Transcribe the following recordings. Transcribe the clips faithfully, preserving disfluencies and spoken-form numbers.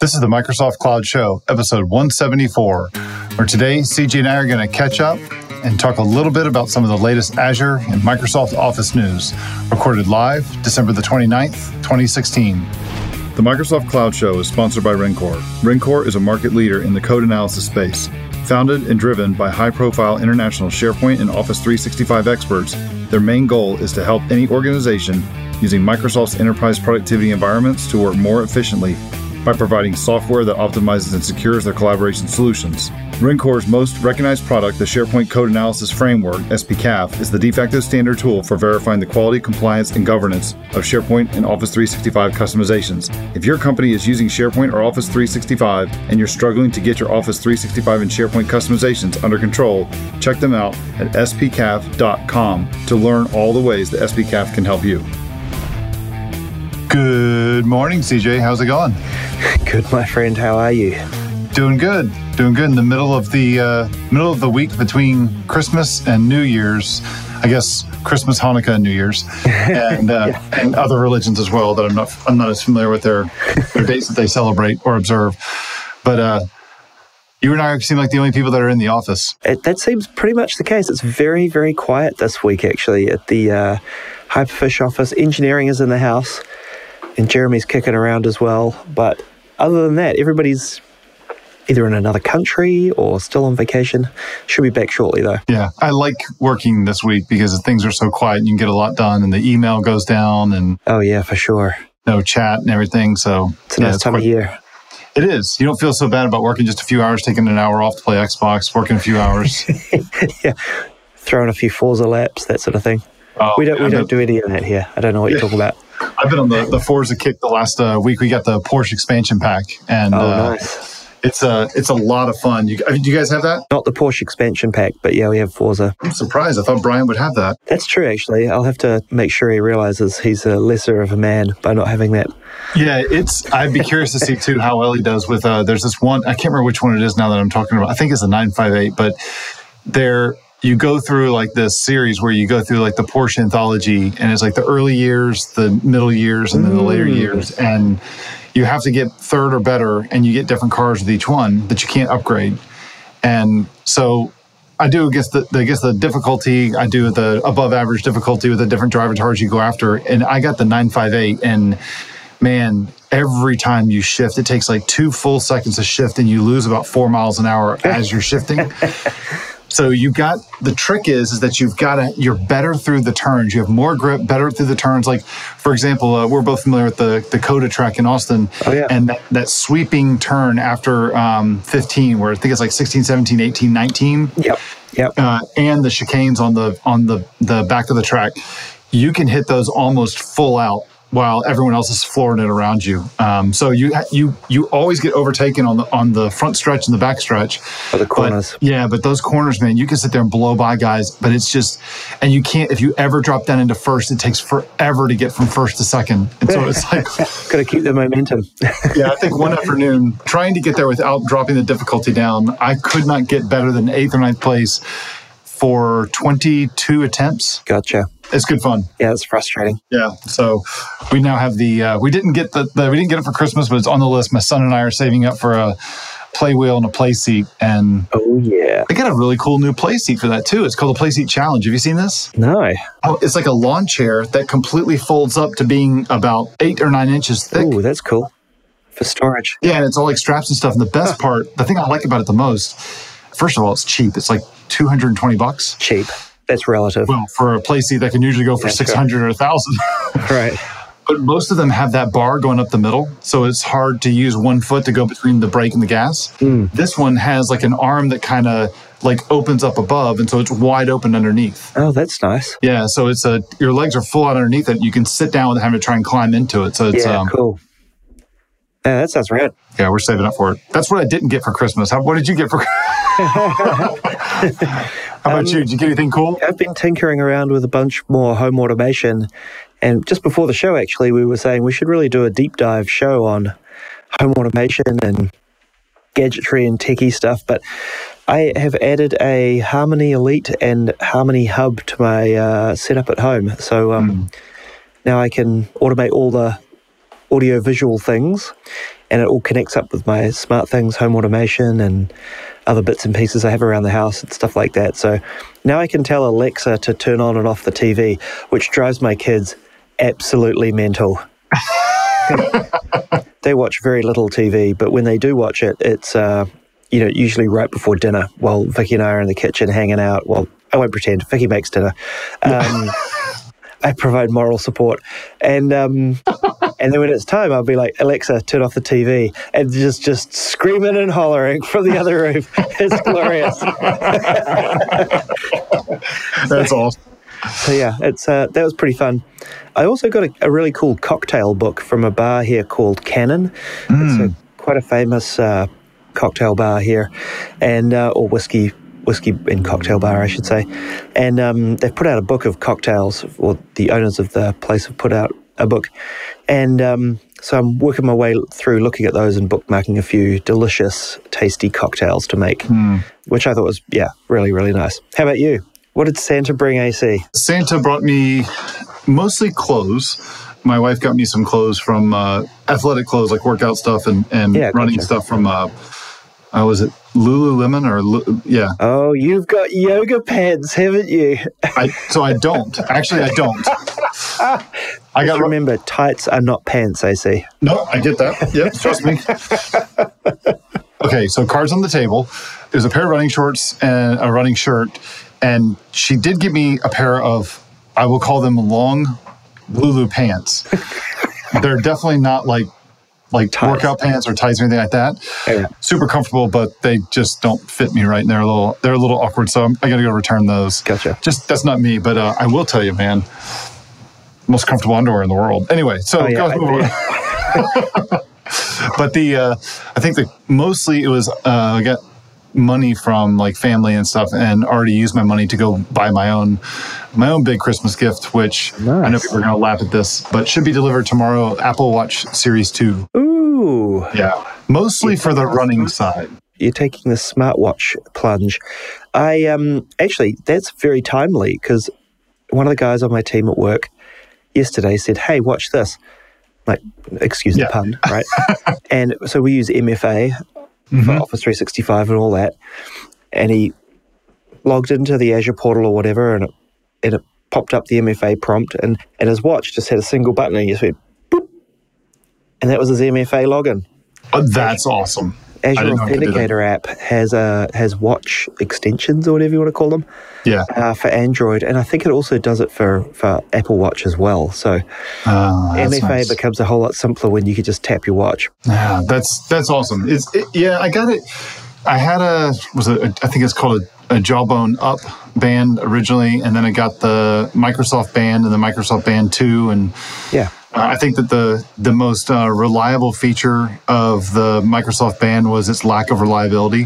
This is the Microsoft Cloud Show, episode one seventy-four, where today C J and I are going to catch up and talk a little bit about some of the latest Azure and Microsoft Office news, recorded live December the twenty-ninth, twenty sixteen. The Microsoft Cloud Show is sponsored by Rencore. Rencore is a market leader in the code analysis space. Founded and driven by high-profile international SharePoint and Office three sixty-five experts, their main goal is to help any organization using Microsoft's enterprise productivity environments to work more efficiently by providing software that optimizes and secures their collaboration solutions. Rencore's most recognized product, the SharePoint Code Analysis Framework, S P C A F, is the de facto standard tool for verifying the quality, compliance, and governance of SharePoint and Office three sixty-five customizations. If your company is using SharePoint or Office three sixty-five and you're struggling to get your Office three sixty-five and SharePoint customizations under control, check them out at S P C A F dot com to learn all the ways that S P C A F can help you. Good morning, C J. How's it going? Good, my friend. How are you? Doing good. Doing good in the middle of the uh, middle of the week between Christmas and New Year's. I guess Christmas, Hanukkah, and New Year's, and uh, yeah. and other religions as well that I'm not I'm not as familiar with their their dates that they celebrate or observe. But uh, you and I seem like the only people that are in the office. It, that seems pretty much the case. It's very, very quiet this week, actually, at the uh, Hyperfish office. Engineering is in the house, and Jeremy's kicking around as well. But other than that, everybody's either in another country or still on vacation. Should be back shortly, though. Yeah, I like working this week because things are so quiet and you can get a lot done and the email goes down and... Oh, yeah, for sure. No chat and everything, so... It's a nice yeah, time quite, of year. It is. You don't feel so bad about working just a few hours, taking an hour off to play Xbox, working a few hours. Yeah, throwing a few Forza laps, that sort of thing. Oh, we don't we don't do any of that here. I don't know what yeah. you're talking about. I've been on the, the Forza kick the last uh, week. We got the Porsche expansion pack. And, oh, uh, nice. It's a, it's a lot of fun. You, do you guys have that? Not the Porsche expansion pack, but yeah, we have Forza. I'm surprised. I thought Brian would have that. That's true, actually. I'll have to make sure he realizes he's a lesser of a man by not having that. Yeah, it's. I'd be curious to see, too, how well he does with, uh, there's this one, I can't remember which one it is now that I'm talking about. I think it's a nine five eight, but there... You go through like this series where you go through like the Porsche anthology and it's like the early years, the middle years, and then the later years. And you have to get third or better and you get different cars with each one that you can't upgrade. And so I do against the, I guess the difficulty, I do the above average difficulty with the different driver cars you go after. And I got the nine five eight and man, every time you shift, it takes like two full seconds to shift and you lose about four miles an hour as you're shifting. So you got, the trick is, is that you've got to, you're better through the turns. You have more grip, better through the turns. Like, for example, uh, we're both familiar with the, the Coda track in Austin. Oh, yeah. And that, that sweeping turn after um, fifteen, where I think it's like sixteen, seventeen, eighteen, nineteen. Yep, yep. Uh, and the chicanes on the on the, the back of the track. You can hit those almost full out while everyone else is flooring it around you. Um, so you you you always get overtaken on the on the front stretch and the back stretch. Or the corners. But, yeah, but those corners, man, you can sit there and blow by guys, but it's just, and you can't, if you ever drop down into first, it takes forever to get from first to second. And so it's like... Got to keep the momentum. Yeah, I think one afternoon, trying to get there without dropping the difficulty down, I could not get better than eighth or ninth place for twenty-two attempts. Gotcha. It's good fun. Yeah, it's frustrating. Yeah, so we now have the, uh, we didn't get the, the, we didn't get it for Christmas, but it's on the list. My son and I are saving up for a play wheel and a play seat. And oh, yeah. They got a really cool new play seat for that, too. It's called the Play Seat Challenge. Have you seen this? No. Oh, it's like a lawn chair that completely folds up to being about eight or nine inches thick. Oh, that's cool. For storage. Yeah, and it's all like straps and stuff. And the best part, the thing I like about it the most, first of all, it's cheap. It's like two hundred twenty bucks. Cheap. That's relative. Well, for a play seat that can usually go for six hundred or one thousand. Right. But most of them have that bar going up the middle, so it's hard to use one foot to go between the brake and the gas. Mm. This one has like an arm that kind of like opens up above, and so it's wide open underneath. Oh, that's nice. Yeah, so it's a, your legs are full out underneath it. You can sit down without having to try and climb into it. So it's yeah, um, cool. Yeah, that sounds rad. Yeah, we're saving up for it. That's what I didn't get for Christmas. How, what did you get for How about um, you? Did you get anything cool? I've been tinkering around with a bunch more home automation. And just before the show, actually, we were saying we should really do a deep dive show on home automation and gadgetry and techie stuff. But I have added a Harmony Elite and Harmony Hub to my uh, setup at home. So um, mm. now I can automate all the audio-visual things. and it all connects up with my smart things, home automation, and other bits and pieces I have around the house and stuff like that. So now I can tell Alexa to turn on and off the T V, which drives my kids absolutely mental. They watch very little T V, but when they do watch it, it's uh, you know usually right before dinner while Vicky and I are in the kitchen hanging out. Well, I won't pretend. Vicky makes dinner. Um, I provide moral support, and um, and then when it's time, I'll be like, Alexa, turn off the T V, and just just screaming and hollering from the other room. It's glorious. That's awesome. So yeah, it's uh, that was pretty fun. I also got a, a really cool cocktail book from a bar here called Cannon. Mm. It's a, quite a famous uh, cocktail bar here, and uh, or whiskey whiskey and cocktail bar, I should say. And um, they've put out a book of cocktails, or the owners of the place have put out a book. And um, so I'm working my way through looking at those and bookmarking a few delicious, tasty cocktails to make, mm. which I thought was, yeah, really, really nice. How about you? What did Santa bring, A C? Santa brought me mostly clothes. My wife got me some clothes from uh, athletic clothes, like workout stuff and, and yeah, running gotcha. stuff from, uh, uh, was it Lululemon or, Lu- yeah. Oh, you've got yoga pants, haven't you? I, so I don't. Actually, I don't. I got remember, tights are not pants, A C. No, I get that. Yep, trust me. Okay, so cards on the table. There's a pair of running shorts and a running shirt. And she did give me a pair of, I will call them long Lulu pants. They're definitely not like like tights. Workout pants or tights or anything like that. Yeah. Super comfortable, but they just don't fit me right. And they're a little they're a little awkward, so I'm, I got to go return those. Gotcha. Just that's not me, but uh, I will tell you, man, most comfortable underwear in the world. Anyway, so oh, yeah, go. But the uh, I think that mostly it was uh, I got money from like family and stuff, and already used my money to go buy my own my own big Christmas gift, which nice. I know people are going to laugh at this, but should be delivered tomorrow. Apple Watch Series two. Ooh. Yeah. Mostly for the running side. You're taking the smartwatch plunge. I um actually, that's very timely, because one of the guys on my team at work yesterday said, hey, watch this. Like, excuse yeah. the pun, right? And so we use M F A Mm-hmm. for Office three sixty-five and all that. And he logged into the Azure portal or whatever, and it, and it popped up the M F A prompt, and, and his watch just had a single button, and he just went, boop, and that was his M F A login. Oh, that's awesome. Azure Authenticator app has uh, has watch extensions, or whatever you want to call them, yeah, uh, for Android, and I think it also does it for, for Apple Watch as well. So oh, M F A nice. becomes a whole lot simpler when you could just tap your watch. Yeah, that's that's awesome. It's it, yeah, I got it. I had a was it a, I think it's called a, a Jawbone Up band originally, and then I got the Microsoft Band and the Microsoft Band two, and yeah. Uh, I think that the the most uh, reliable feature of the Microsoft Band was its lack of reliability.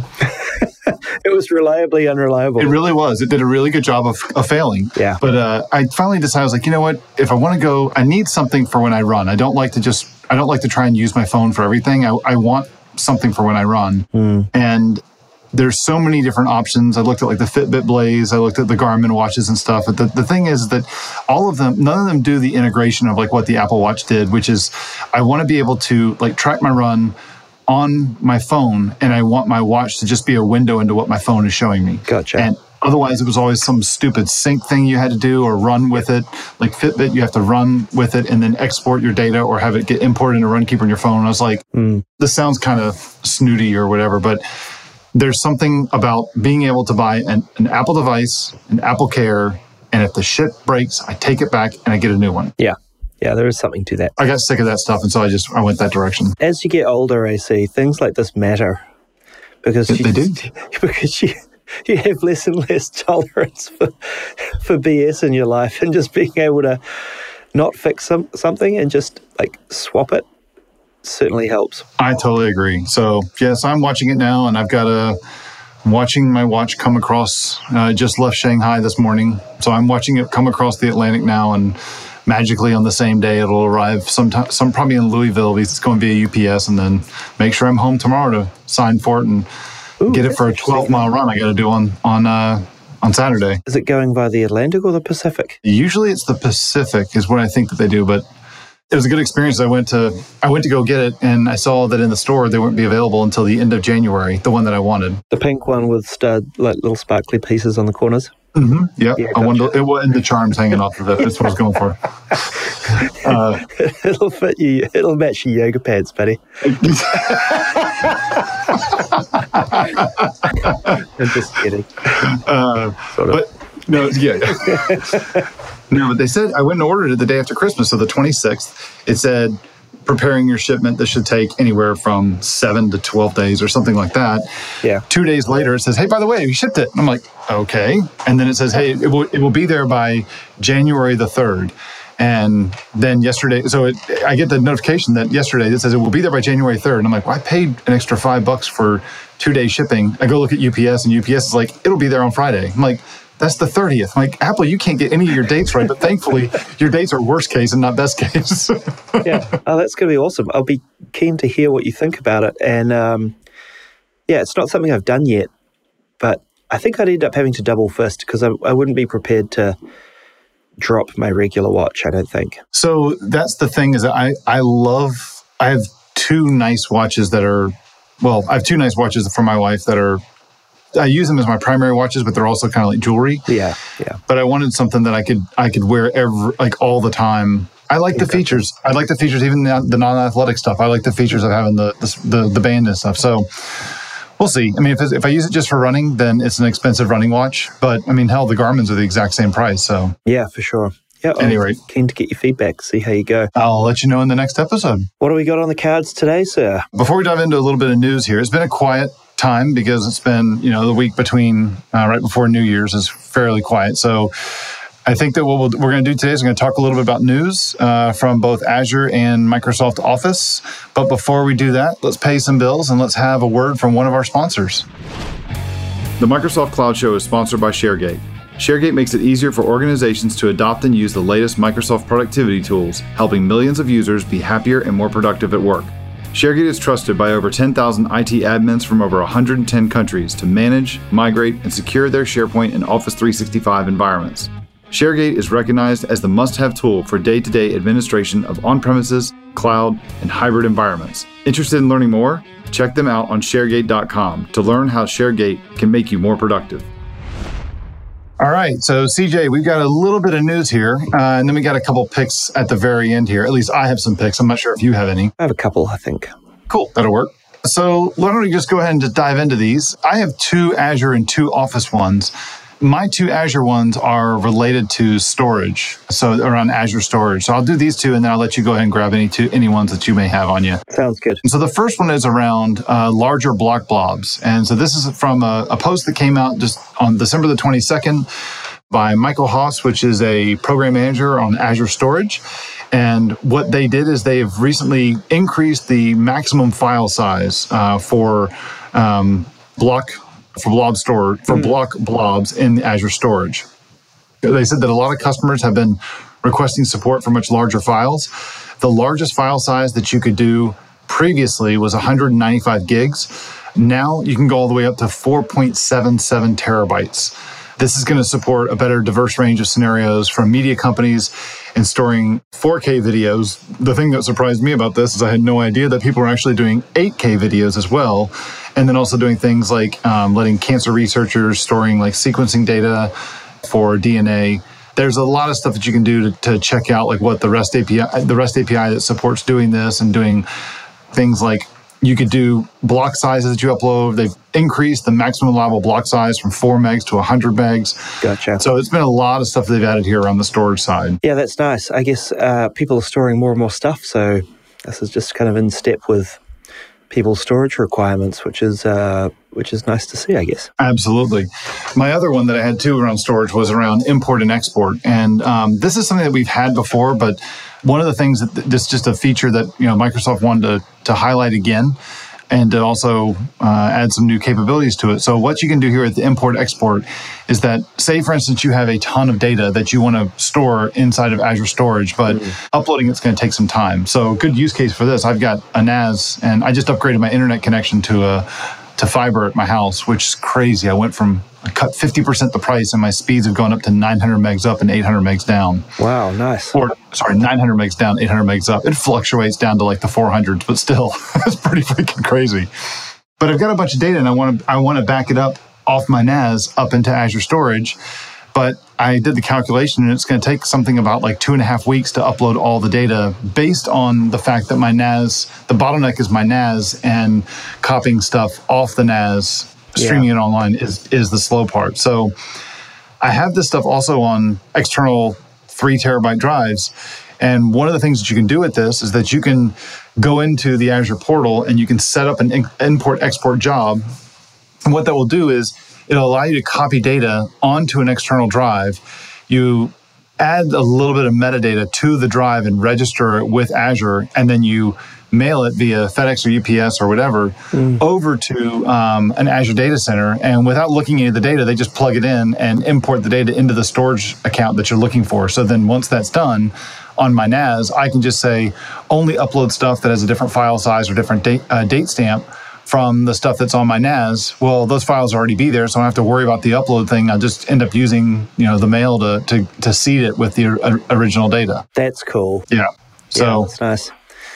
It was reliably unreliable. It really was. It did a really good job of, of failing. Yeah. But uh, I finally decided, I was like, you know what? If I want to go, I need something for when I run. I don't like to just, I don't like to try and use my phone for everything. I, I want something for when I run. Mm. And there's so many different options. I looked at like the Fitbit Blaze. I looked at the Garmin watches and stuff. But the, the thing is that all of them, none of them do the integration of like what the Apple Watch did, which is I want to be able to like track my run on my phone, and I want my watch to just be a window into what my phone is showing me. Gotcha. And otherwise, it was always some stupid sync thing you had to do or run with it. Like Fitbit, you have to run with it and then export your data or have it get imported into Runkeeper on your phone. And I was like, mm. this sounds kind of snooty or whatever, but there's something about being able to buy an, an Apple device, an Apple Care, and if the shit breaks, I take it back and I get a new one. Yeah. Yeah, there is something to that. I got sick of that stuff, and so I just I went that direction. As you get older, I see, things like this matter. Because they you, do. Because you, you have less and less tolerance for, for B S in your life, and just being able to not fix some, something and just like swap it certainly helps. I totally agree. So, yes, I'm watching it now, and I've got a... watching my watch come across, I uh, just left Shanghai this morning, so I'm watching it come across the Atlantic now, and magically on the same day it'll arrive sometime, some probably in Louisville, because it's going via U P S, and then make sure I'm home tomorrow to sign for it and Ooh, get it for a twelve mile run I got to do on on uh, on Saturday. Is it going via the Atlantic or the Pacific? Usually it's the Pacific is what I think that they do, but It was a good experience. I went to I went to go get it, and I saw that in the store they wouldn't be available until the end of January, the one that I wanted. The pink one with stud, like little sparkly pieces on the corners? Mm-hmm. Yep. Yeah, I gotcha. wonder, it wasn't the charms hanging off of it. That's what I was going for. Uh, it'll fit you. It'll match your yoga pants, buddy. I'm just kidding. Uh, sort of. But no, yeah. No, but they said I went and ordered it the day after Christmas, so the twenty-sixth. It said preparing your shipment. This should take anywhere from seven to twelve days or something like that. Yeah. Two days later, it says, "Hey, by the way, you shipped it." And I'm like, "Okay." And then it says, "Hey, it will it will be there by January the third." And then yesterday, so it, I get the notification that yesterday it says it will be there by January third. And I'm like, well, I paid an extra five bucks for two day shipping. I go look at U P S, and U P S is like, it'll be there on Friday. I'm like, that's the thirtieth. I'm like, Apple, you can't get any of your dates right, but thankfully your dates are worst case and not best case. Yeah. Oh, that's going to be awesome. I'll be keen to hear what you think about it. And um, yeah, it's not something I've done yet, but I think I'd end up having to double fist because I, I wouldn't be prepared to drop my regular watch, I don't think. So that's the thing is that I, I love, I have two nice watches that are, well, I have two nice watches for my wife that are, I use them as my primary watches, but they're also kind of like jewelry. Yeah, yeah. But I wanted something that I could I could wear every, like all the time. I like the features. I like the features, even the, the non-athletic stuff. I like the features of having the the the, the band and stuff. So we'll see. I mean, if it's, if I use it just for running, then it's an expensive running watch. But I mean, hell, the Garmin's are the exact same price. So yeah, for sure. Yeah. Anyway, I'm keen to get your feedback. See how you go. I'll let you know in the next episode. What do we got on the cards today, sir? Before we dive into a little bit of news here, it's been a quiet time because it's been, you know, the week between uh, right before New Year's is fairly quiet. So I think that what we'll, we're going to do today is we're going to talk a little bit about news uh, from both Azure and Microsoft Office. But before we do that, let's pay some bills and let's have a word from one of our sponsors. The Microsoft Cloud Show is sponsored by ShareGate. ShareGate makes it easier for organizations to adopt and use the latest Microsoft productivity tools, helping millions of users be happier and more productive at work. ShareGate is trusted by over ten thousand I T admins from over one hundred ten countries to manage, migrate, and secure their SharePoint and Office three sixty-five environments. ShareGate is recognized as the must-have tool for day-to-day administration of on-premises, cloud, and hybrid environments. Interested in learning more? Check them out on ShareGate dot com to learn how ShareGate can make you more productive. All right, so C J, we've got a little bit of news here, uh, and then we got a couple picks at the very end here. At least I have some picks. I'm not sure if you have any. I have a couple, I think. Cool, that'll work. So why don't we just go ahead and just dive into these? I have two Azure and two Office ones. My two Azure ones are related to storage, so around Azure storage. So I'll do these two, and then I'll let you go ahead and grab any two, any ones that you may have on you. Sounds good. And so the first one is around uh, larger block blobs. And so this is from a, a post that came out just on December the twenty-second by Michael Haas, which is a program manager on Azure Storage. And what they did is they've recently increased the maximum file size uh, for um, block for blob store for mm. block blobs in Azure Storage. They said that a lot of customers have been requesting support for much larger files. The largest file size that you could do previously was one hundred ninety-five gigs. Now you can go all the way up to four point seven seven terabytes. This is going to support a better diverse range of scenarios from media companies and storing four K videos. The thing that surprised me about this is I had no idea that people are actually doing eight K videos as well. And then also doing things like um, letting cancer researchers storing like sequencing data for D N A. There's a lot of stuff that you can do to, to check out like what the REST A P I, the REST A P I that supports doing this and doing things like you could do block sizes that you upload. They've increased the maximum allowable block size from four megs to one hundred megs. Gotcha. So it's been a lot of stuff they've added here on the storage side. Yeah, that's nice. I guess uh, people are storing more and more stuff. So this is just kind of in step with people's storage requirements, which is uh, which is nice to see, I guess. Absolutely. My other one that I had too around storage was around import and export. And um, this is something that we've had before, but one of the things that this is just a feature that you know Microsoft wanted to, to highlight again and to also uh, add some new capabilities to it. So what you can do here at the import export is that, say, for instance, you have a ton of data that you want to store inside of Azure Storage, but mm. uploading it's going to take some time. So good use case for this, I've got a N A S, and I just upgraded my internet connection to a to fiber at my house, which is crazy. I went from, I cut fifty percent the price and my speeds have gone up to nine hundred megs up and eight hundred megs down. Wow, nice. Or, sorry, nine hundred megs down, eight hundred megs up. It fluctuates down to like the four hundreds, but still, it's pretty freaking crazy. But I've got a bunch of data and I want to I want to back it up off my N A S up into Azure Storage. But I did the calculation and it's going to take something about like two and a half weeks to upload all the data based on the fact that my N A S, the bottleneck is my N A S, and copying stuff off the N A S, streaming yeah. it online is, is the slow part. So I have this stuff also on external three terabyte drives. And one of the things that you can do with this is that you can go into the Azure portal and you can set up an import-export job. And what that will do is it'll allow you to copy data onto an external drive. You add a little bit of metadata to the drive and register it with Azure, and then you mail it via FedEx or U P S or whatever mm. over to um, an Azure data center. And without looking at the data, they just plug it in and import the data into the storage account that you're looking for. So then once that's done, on my N A S, I can just say, only upload stuff that has a different file size or different date, uh, date stamp from the stuff that's on my N A S. Well, those files already be there, so I don't have to worry about the upload thing. I just end up using, you know, the mail to to, to seed it with the uh, original data. That's cool. Yeah. So yeah, that's nice.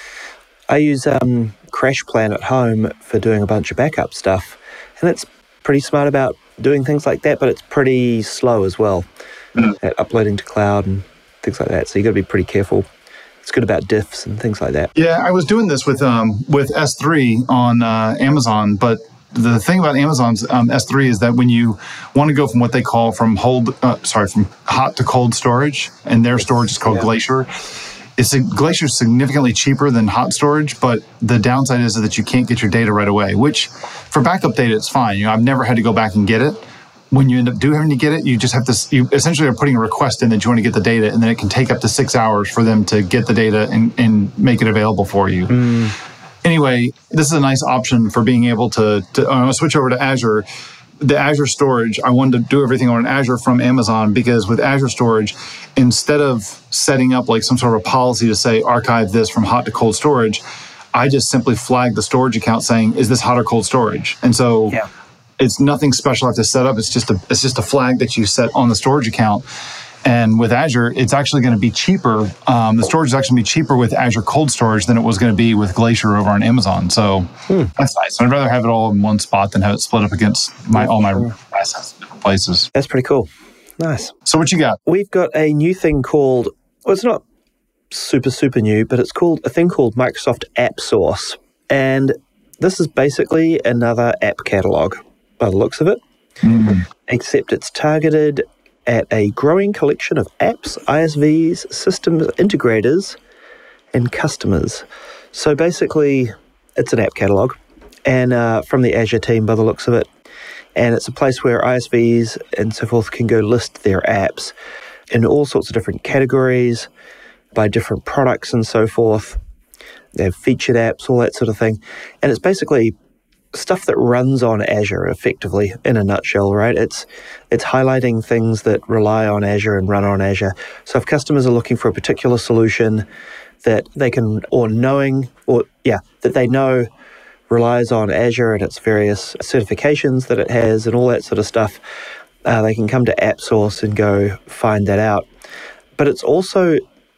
I use um, CrashPlan at home for doing a bunch of backup stuff, and it's pretty smart about doing things like that, but it's pretty slow as well mm. at uploading to cloud and things like that. So you got to be pretty careful. It's good about diffs and things like that. Yeah, I was doing this with um, with S three on uh, Amazon, but the thing about Amazon's um, S three is that when you want to go from what they call from hold, uh, sorry, from hot to cold storage, and their storage is called yeah. Glacier. It's Glacier is significantly cheaper than hot storage, but the downside is that you can't get your data right away. Which, for backup data, it's fine. You know, I've never had to go back and get it. When you end up do having to get it, you just have to, you essentially are putting a request in that you want to get the data, and then it can take up to six hours for them to get the data and, and make it available for you. Mm. Anyway, this is a nice option for being able to, to I'm going to switch over to Azure. The Azure storage, I wanted to do everything on Azure from Amazon, because with Azure storage, instead of setting up like some sort of a policy to say archive this from hot to cold storage, I just simply flag the storage account saying, is this hot or cold storage? And so yeah. it's nothing special I have to set up. It's just a it's just a flag that you set on the storage account. And with Azure, it's actually going to be cheaper. Um, the storage is actually going to be cheaper with Azure Cold Storage than it was going to be with Glacier over on Amazon. So hmm. that's nice. I'd rather have it all in one spot than have it split up against my all my assets in different places. That's pretty cool. Nice. So what you got? We've got a new thing called, well, it's not super, super new, but it's called a thing called Microsoft AppSource. And this is basically another app catalog by the looks of it, mm. except it's targeted at a growing collection of apps, I S Vs, systems integrators, and customers. So basically, it's an app catalog, and uh, from the Azure team by the looks of it. And it's a place where I S Vs and so forth can go list their apps in all sorts of different categories, by different products and so forth. They have featured apps, all that sort of thing. And it's basically stuff that runs on Azure effectively, in a nutshell, right? It's it's highlighting things that rely on Azure and run on Azure. So if customers are looking for a particular solution that they can, or knowing, or yeah, that they know relies on Azure and its various certifications that it has and all that sort of stuff, uh, they can come to AppSource and go find that out. But it's also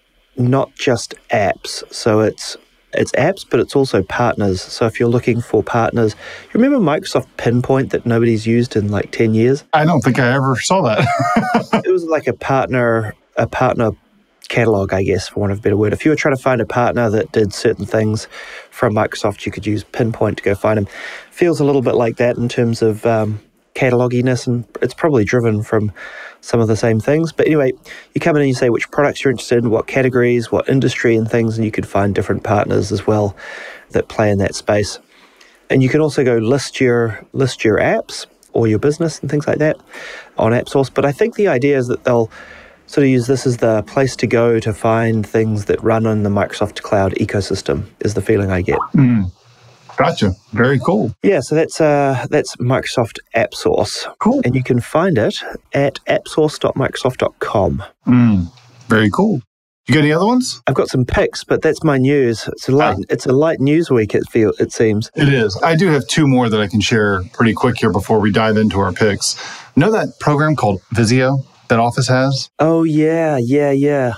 not just apps. So it's It's apps, but it's also partners. So if you're looking for partners, you remember Microsoft Pinpoint that nobody's used in like ten years? I don't think I ever saw that. It was like a partner, a partner catalog, I guess, for want of a better word. If you were trying to find a partner that did certain things from Microsoft, you could use Pinpoint to go find them. Feels a little bit like that in terms of um, cataloginess, and it's probably driven from some of the same things. But anyway, you come in and you say which products you're interested in, what categories, what industry and things, and you could find different partners as well that play in that space. And you can also go list your list your apps or your business and things like that on AppSource. But I think the idea is that they'll sort of use this as the place to go to find things that run on the Microsoft Cloud ecosystem, is the feeling I get. Mm. Gotcha. Very cool. Yeah, so that's uh, that's Microsoft AppSource. Cool. And you can find it at appsource dot microsoft dot com. Mm, very cool. You got any other ones? I've got some picks, but that's my news. It's a light, ah. it's a light news week, it feel it seems. It is. I do have two more that I can share pretty quick here before we dive into our picks. Know that program called Visio that Office has? Oh, yeah, yeah, yeah.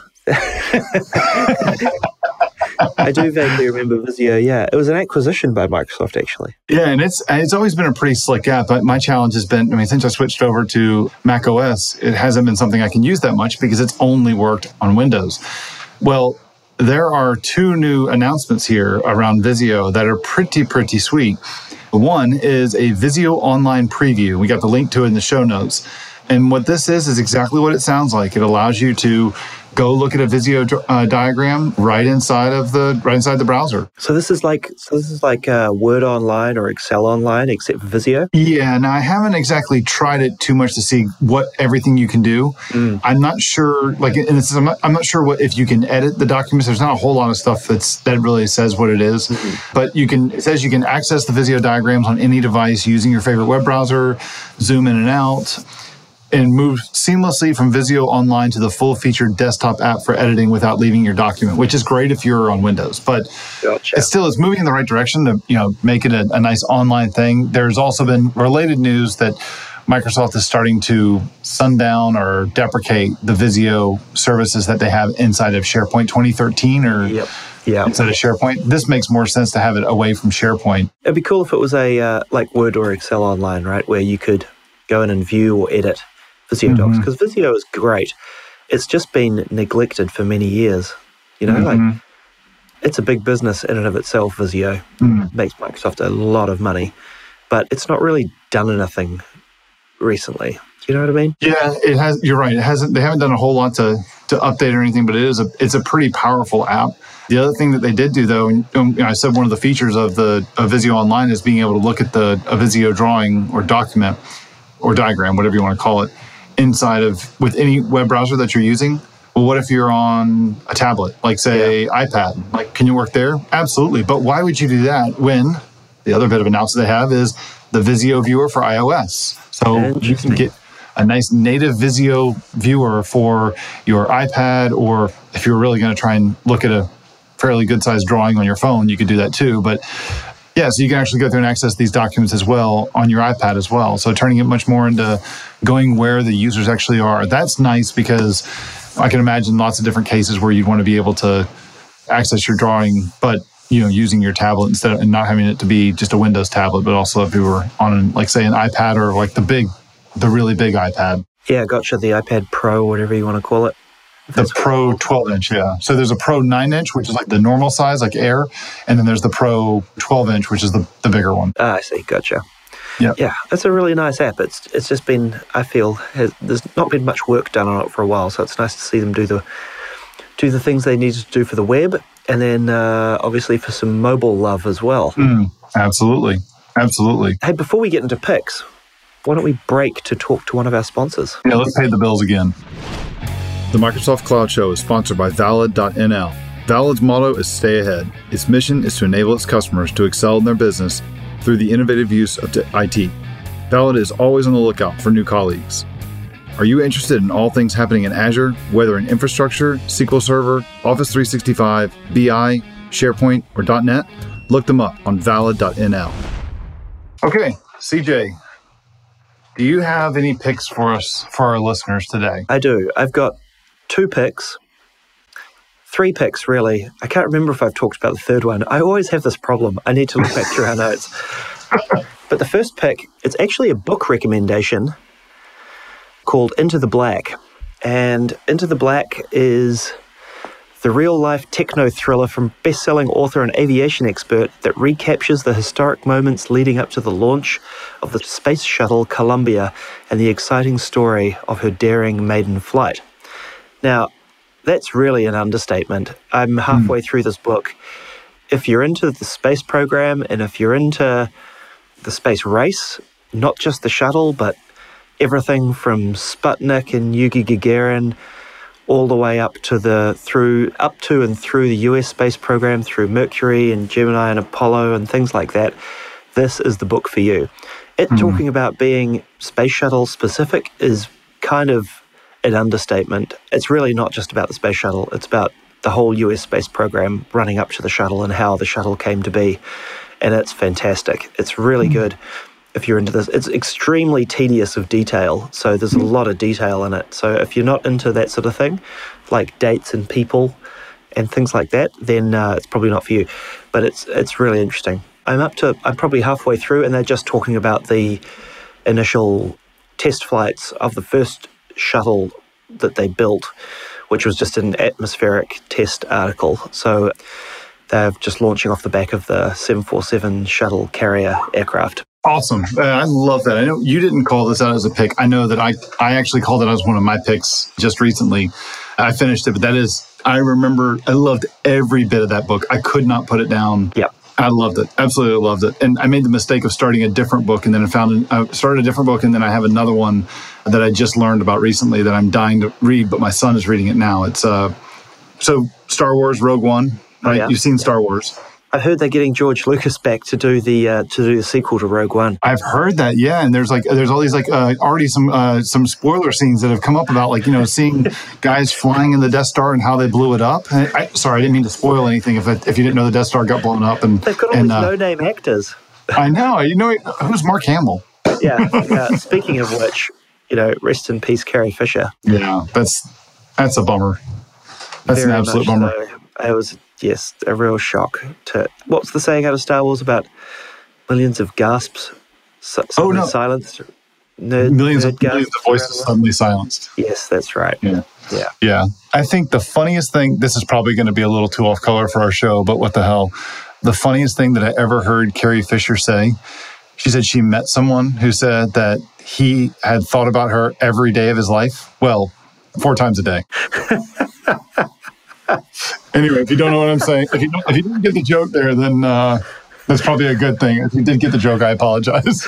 I do vaguely remember Visio, yeah. It was an acquisition by Microsoft, actually. Yeah, and it's it's always been a pretty slick app. But my challenge has been, I mean, since I switched over to Mac O S, it hasn't been something I can use that much because it's only worked on Windows. Well, there are two new announcements here around Visio that are pretty, pretty sweet. One is a Visio online preview. We got the link to it in the show notes. And what this is, is exactly what it sounds like. It allows you to go look at a Visio uh, diagram right inside of the right inside the browser. So this is like so this is like uh, Word Online or Excel Online, except for Visio. Yeah. Now I haven't exactly tried it too much to see what everything you can do. Mm. I'm not sure. Like, and this is, I'm not, I'm not sure what if you can edit the documents. There's not a whole lot of stuff that's that really says what it is. Mm-hmm. But you can. It says you can access the Visio diagrams on any device using your favorite web browser, zoom in and out, and move seamlessly from Visio Online to the full-featured desktop app for editing without leaving your document, which is great if you're on Windows. But gotcha. It still is moving in the right direction to, you know, make it a, a nice online thing. There's also been related news that Microsoft is starting to sundown or deprecate the Visio services that they have inside of SharePoint twenty thirteen or yep. Yeah. Instead of SharePoint. This makes more sense to have it away from SharePoint. It'd be cool if it was a uh, like Word or Excel Online, right, where you could go in and view or edit Visio docs, because mm-hmm. Visio is great. It's just been neglected for many years. You know, mm-hmm. like it's a big business in and of itself, Visio. Mm. Makes Microsoft a lot of money, but it's not really done anything recently. Do you know what I mean? Yeah, it has. You're right. It hasn't. They haven't done a whole lot to to update or anything, but it is a it's a pretty powerful app. The other thing that they did do, though, and you know, I said one of the features of the of Visio Online is being able to look at the a Visio drawing or document or diagram, whatever you want to call it, inside of, with any web browser that you're using. Well, what if you're on a tablet, like say yeah. iPad? Like, can you work there? Absolutely. But why would you do that when the other bit of announcement they have is the Visio viewer for iOS? So you can get a nice native Visio viewer for your iPad, or if you're really going to try and look at a fairly good sized drawing on your phone, you could do that too. But yeah, so you can actually go through and access these documents as well on your iPad as well. So turning it much more into going where the users actually are. That's nice because I can imagine lots of different cases where you'd want to be able to access your drawing, but you know, using your tablet instead of, and not having it to be just a Windows tablet, but also if you were on, like say, an iPad or like the big, the really big iPad. Yeah, gotcha. The iPad Pro, whatever you want to call it. The Pro twelve inch, yeah. So there's a Pro nine inch, which is like the normal size, like Air. And then there's the Pro twelve inch, which is the, the bigger one. Ah, I see. Gotcha. Yeah. Yeah, that's a really nice app. It's it's just been, I feel, has, there's not been much work done on it for a while. So it's nice to see them do the do the things they need to do for the web. And then uh, obviously for some mobile love as well. Mm, absolutely. Absolutely. Hey, before we get into picks, why don't we break to talk to one of our sponsors? Yeah, let's pay the bills again. The Microsoft Cloud Show is sponsored by Valid dot N L. Valid's motto is stay ahead. Its mission is to enable its customers to excel in their business through the innovative use of I T. Valid is always on the lookout for new colleagues. Are you interested in all things happening in Azure, whether in infrastructure, S Q L Server, Office three sixty-five, B I, SharePoint, or .NET? Look them up on Valid dot N L. Okay, C J, do you have any picks for us, for our listeners today? I do. I've got two picks, three picks, really. I can't remember if I've talked about the third one. I always have this problem. I need to look back through our notes. But the first pick, it's actually a book recommendation called Into the Black. And Into the Black is the real-life techno-thriller from best-selling author and aviation expert that recaptures the historic moments leading up to the launch of the space shuttle Columbia and the exciting story of her daring maiden flight. Now, that's really an understatement. I'm halfway mm. through this book. If you're into the space program and if you're into the space race, not just the shuttle, but everything from Sputnik and Yuri Gagarin all the way up to the through up to and through the U S space program, through Mercury and Gemini and Apollo and things like that, this is the book for you. It mm. talking about being space shuttle specific is kind of an understatement. It's really not just about the space shuttle. It's about the whole U S space program running up to the shuttle and how the shuttle came to be. And it's fantastic. It's really mm. good if you're into this. It's extremely tedious of detail, so there's a lot of detail in it. So if you're not into that sort of thing, like dates and people and things like that, then uh, it's probably not for you. But it's it's really interesting. I'm up to, I'm probably halfway through, and they're just talking about the initial test flights of the first shuttle that they built, which was just an atmospheric test article. So they're just launching off the back of the seven forty-seven shuttle carrier aircraft. Awesome. Uh, I love that. I know you didn't call this out as a pick. I know that I, I actually called it as one of my picks just recently. I finished it, but that is, I remember, I loved every bit of that book. I could not put it down. Yeah. I loved it. Absolutely loved it. And I made the mistake of starting a different book, and then I found, I started a different book, and then I have another one that I just learned about recently that I'm dying to read, but my son is reading it now. It's, uh, so Star Wars Rogue One, right? Oh, yeah. You've seen Star Wars. I've heard they're getting George Lucas back to do the uh, to do the sequel to Rogue One. I've heard that, yeah. And there's like there's all these like uh, already some uh, some spoiler scenes that have come up about like you know seeing guys flying in the Death Star and how they blew it up. And I, sorry, I didn't mean to spoil anything. If it, if you didn't know the Death Star got blown up, and they've got all and, these uh, no-name actors. I know. You know who's Mark Hamill? Yeah. yeah. Speaking of which, you know, rest in peace, Carrie Fisher. Yeah, that's that's a bummer. That's Very an absolute bummer. So. It was, yes, a real shock to... What's the saying out of Star Wars about millions of gasps? So, oh, no. Silenced? Nerd, millions, nerd of, millions of voices suddenly silenced. Yes, that's right. Yeah. Yeah. Yeah. I think the funniest thing... This is probably going to be a little too off color for our show, but what the hell? The funniest thing that I ever heard Carrie Fisher say, she said she met someone who said that he had thought about her every day of his life. Well, four times a day. Anyway, if you don't know what I'm saying, if you don't, if you didn't get the joke there, then uh, that's probably a good thing. If you did get the joke, I apologize.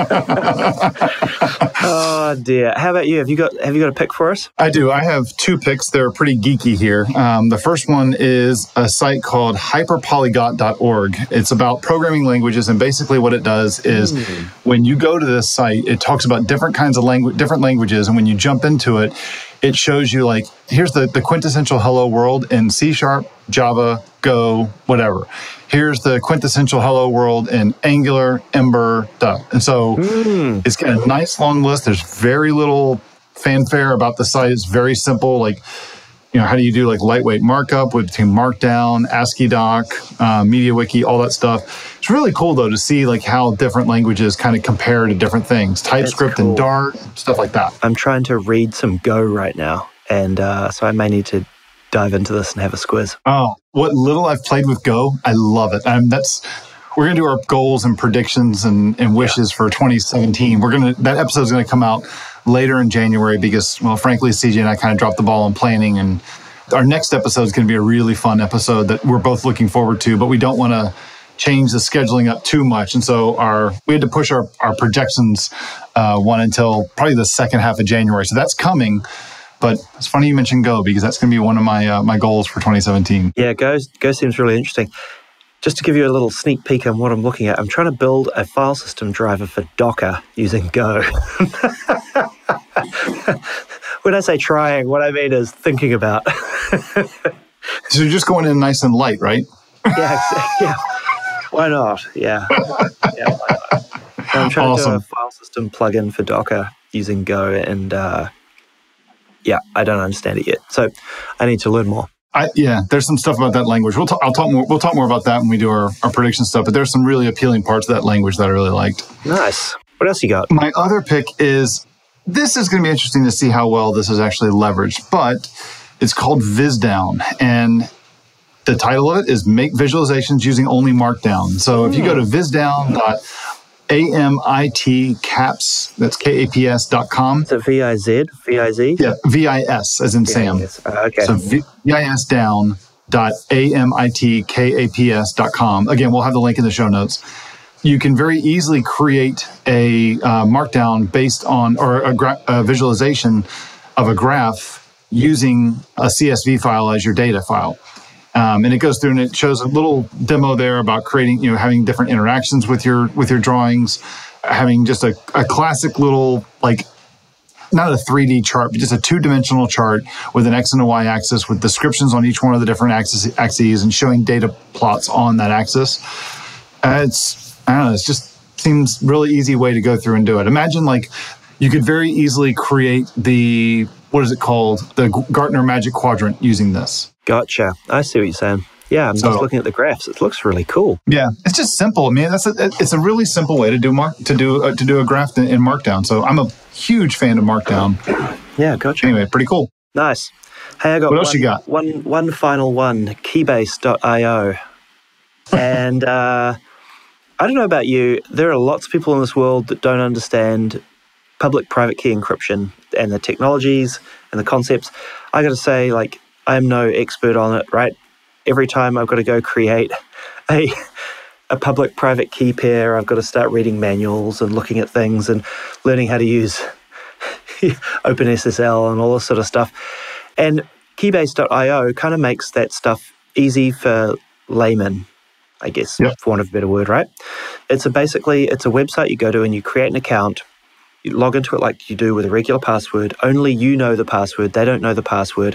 Oh dear! How about you? Have you got Have you got a pick for us? I do. I have two picks. They're pretty geeky here. Um, the first one is a site called hyperpolyglot dot org. It's about programming languages, and basically what it does is mm. when you go to this site, it talks about different kinds of language, different languages, and when you jump into it, it shows you like, here's the, the quintessential hello world in C Sharp, Java, Go, whatever. Here's the quintessential hello world in Angular, Ember, duh. And so mm. it's got a nice long list. There's very little fanfare about the site. It's very simple. Like, you know, how do you do like lightweight markup with between Markdown, ASCII doc, uh, MediaWiki, all that stuff. It's really cool though to see like how different languages kind of compare to different things. TypeScript cool. and Dart, stuff like that. I'm trying to read some Go right now, and uh, so I may need to dive into this and have a squiz. Oh, what little I've played with Go, I love it. Um, that's we're gonna do our goals and predictions and, and wishes yeah. for twenty seventeen. We're gonna that episode's gonna come out later in January because, well, frankly, C J and I kind of dropped the ball on planning, and our next episode is going to be a really fun episode that we're both looking forward to, but we don't want to change the scheduling up too much. And so our we had to push our, our projections uh, one until probably the second half of January. So that's coming. But it's funny you mentioned Go because that's going to be one of my uh, my goals for twenty seventeen. Yeah, Go, Go seems really interesting. Just to give you a little sneak peek on what I'm looking at, I'm trying to build a file system driver for Docker using Go. When I say trying, what I mean is thinking about. So you're just going in nice and light, right? Yeah, yeah. Why not? Yeah. yeah why not? So I'm trying awesome. to do a file system plugin for Docker using Go, and uh, yeah, I don't understand it yet. So I need to learn more. I, yeah, there's some stuff about that language. We'll talk. I'll talk more. We'll talk more about that when we do our, our prediction stuff. But there's some really appealing parts of that language that I really liked. Nice. What else you got? My other pick is this is going to be interesting to see how well this is actually leveraged. But it's called VizDown, and the title of it is "Make Visualizations Using Only Markdown." So mm. if you go to vizdown dot amitcaps, that's K A P S dot com. So V I Z? V I Z? Yeah, V I S as in Sam. V I S. Uh, okay. So V I S down dot amitcaps dot com. Again, we'll have the link in the show notes. You can very easily create a uh, markdown based on, or a, gra- a visualization of a graph using a C S V file as your data file. Um, and it goes through and it shows a little demo there about creating, you know, having different interactions with your with your drawings, having just a, a classic little like not a three D chart, but just a two-dimensional chart with an X and a Y axis with descriptions on each one of the different axis, axes and showing data plots on that axis. Uh, it's, I don't know, it just seems really easy way to go through and do it. Imagine like you could very easily create the, what is it called? The Gartner Magic Quadrant using this. Gotcha. I see what you're saying. Yeah, I'm so, just looking at the graphs. It looks really cool. Yeah, it's just simple. I mean, that's a, it's a really simple way to do mark to do uh, to do a graph in, in Markdown. So I'm a huge fan of Markdown. Yeah, gotcha. Anyway, pretty cool. Nice. Hey, I got what one, else you got? One one final one. Keybase dot io, and uh, I don't know about you. There are lots of people in this world that don't understand public-private key encryption and the technologies and the concepts. I got to say, like, I'm no expert on it, right? Every time I've got to go create a a public-private key pair, I've got to start reading manuals and looking at things and learning how to use OpenSSL and all this sort of stuff. And Keybase dot io kind of makes that stuff easy for laymen, I guess, yep. for want of a better word, right? It's a basically, it's a website you go to and you create an account. You log into it like you do with a regular password. Only you know the password. They don't know the password.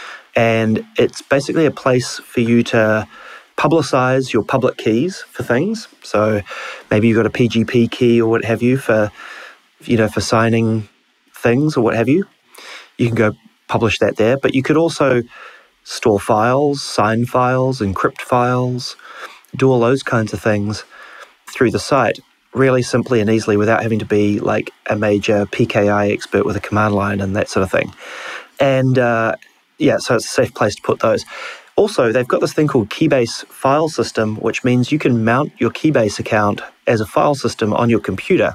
And it's basically a place for you to publicize your public keys for things. So maybe you've got a P G P key or what have you for, you know, for signing things or what have you. You can go publish that there. But you could also store files, sign files, encrypt files, do all those kinds of things through the site really simply and easily without having to be like a major P K I expert with a command line and that sort of thing. And, uh, Yeah, so it's a safe place to put those. Also, they've got this thing called Keybase File System, which means you can mount your Keybase account as a file system on your computer.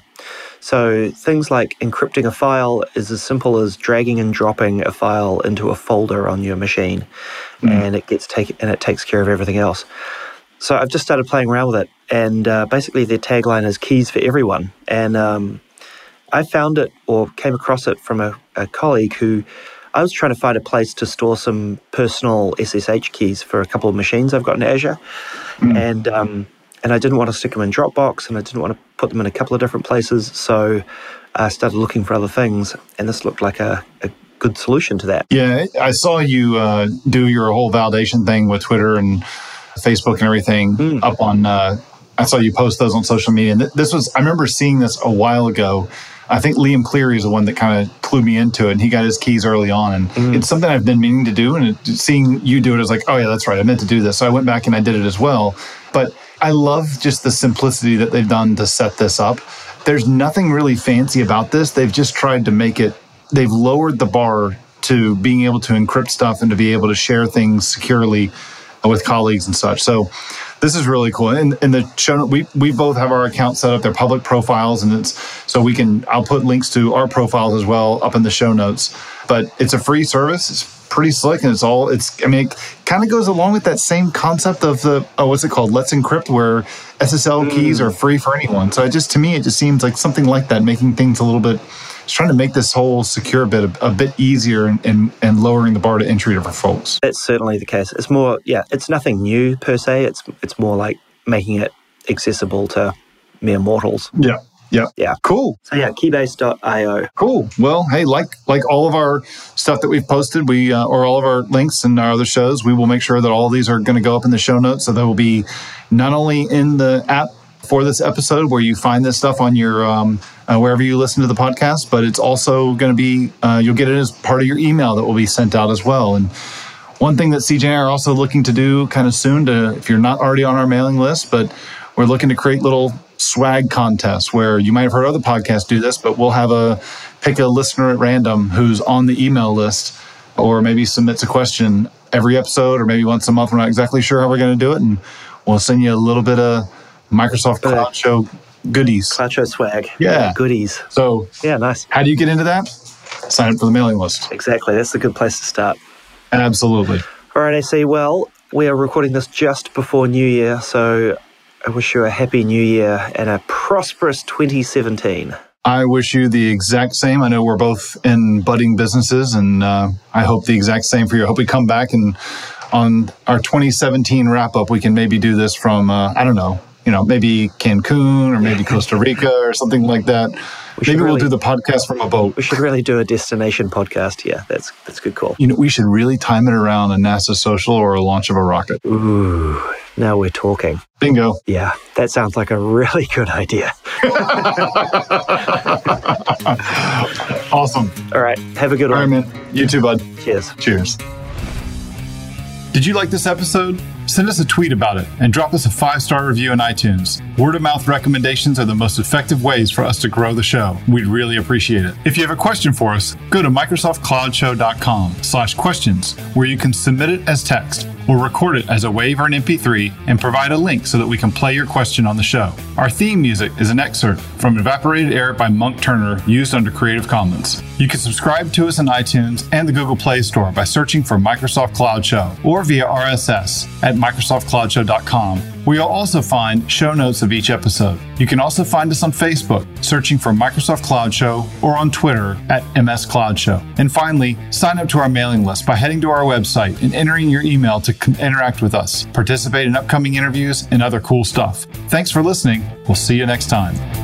So things like encrypting a file is as simple as dragging and dropping a file into a folder on your machine, mm. and it gets taken and it takes care of everything else. So I've just started playing around with it, and uh, basically their tagline is "Keys for Everyone." And um, I found it or came across it from a, a colleague who. I was trying to find a place to store some personal S S H keys for a couple of machines I've got in Azure. Mm. And um, and I didn't want to stick them in Dropbox, and I didn't want to put them in a couple of different places. So I started looking for other things, and this looked like a, a good solution to that. Yeah, I saw you uh, do your whole validation thing with Twitter and Facebook and everything mm. up on, uh, I saw you post those on social media. And this was, I remember seeing this a while ago. I think Liam Cleary is the one that kind of clued me into it, and he got his keys early on. And mm. it's something I've been meaning to do, and it, seeing you do it, I was like, oh yeah, that's right, I meant to do this. So I went back and I did it as well. But I love just the simplicity that they've done to set this up. There's nothing really fancy about this. They've just tried to make it, they've lowered the bar to being able to encrypt stuff and to be able to share things securely with colleagues and such. So this is really cool. And in the show, we we both have our accounts set up. They're public profiles, and it's so we can. I'll put links to our profiles as well up in the show notes. But it's a free service. It's pretty slick, and it's all. It's. I mean, it kind of goes along with that same concept of the. Oh, what's it called? Let's Encrypt, where S S L mm. keys are free for anyone. So it just to me, it just seems like something like that, making things a little bit. It's trying to make this whole secure bit a, a bit easier and, and and lowering the bar to entry for folks. That's certainly the case. It's more, yeah, it's nothing new per se. It's it's more like making it accessible to mere mortals. Yeah, yeah, yeah. Cool. So yeah, keybase dot io. Cool. Well, hey, like like all of our stuff that we've posted, we uh, or all of our links and our other shows, we will make sure that all of these are going to go up in the show notes. So they will be not only in the app for this episode where you find this stuff on your um, uh, wherever you listen to the podcast, but it's also going to be uh, you'll get it as part of your email that will be sent out as well. And one thing that C J and I are also looking to do kind of soon, to if you're not already on our mailing list, but we're looking to create little swag contests where you might have heard other podcasts do this, but we'll have a pick a listener at random who's on the email list, or maybe submits a question every episode, or maybe once a month. We're not exactly sure how we're going to do it, and we'll send you a little bit of Microsoft Cloud Show goodies. Cloud Show swag. Yeah. Goodies. So, yeah, nice. How do you get into that? Sign up for the mailing list. Exactly. That's a good place to start. Absolutely. All right, A C. Well, we are recording this just before New Year, so I wish you a happy New Year and a prosperous twenty seventeen. I wish you the exact same. I know we're both in budding businesses, and uh, I hope the exact same for you. I hope we come back and on our twenty seventeen wrap-up, we can maybe do this from, uh, I don't know, you know, maybe Cancun or maybe Costa Rica or something like that. We maybe really, we'll do the podcast from a boat. We should really do a destination podcast. Yeah, that's that's a good call. You know, we should really time it around a NASA social or a launch of a rocket. Ooh, now we're talking. Bingo. Yeah, that sounds like a really good idea. Awesome. All right, have a good one. one. All right, man. You too, bud. Cheers. Cheers. Did you like this episode? Send us a tweet about it and drop us a five-star review in iTunes. Word-of-mouth recommendations are the most effective ways for us to grow the show. We'd really appreciate it. If you have a question for us, go to microsoft cloud show dot com slash questions, where you can submit it as text or record it as a WAV or an M P three and provide a link so that we can play your question on the show. Our theme music is an excerpt from Evaporated Air by Monk Turner, used under Creative Commons. You can subscribe to us in iTunes and the Google Play Store by searching for Microsoft Cloud Show or via R S S at microsoft cloud show dot com, where you'll also find show notes of each episode. You can also find us on Facebook, searching for Microsoft Cloud Show, or on Twitter at M S Cloud Show. And finally, sign up to our mailing list by heading to our website and entering your email to con- interact with us, participate in upcoming interviews, and other cool stuff. Thanks for listening. We'll see you next time.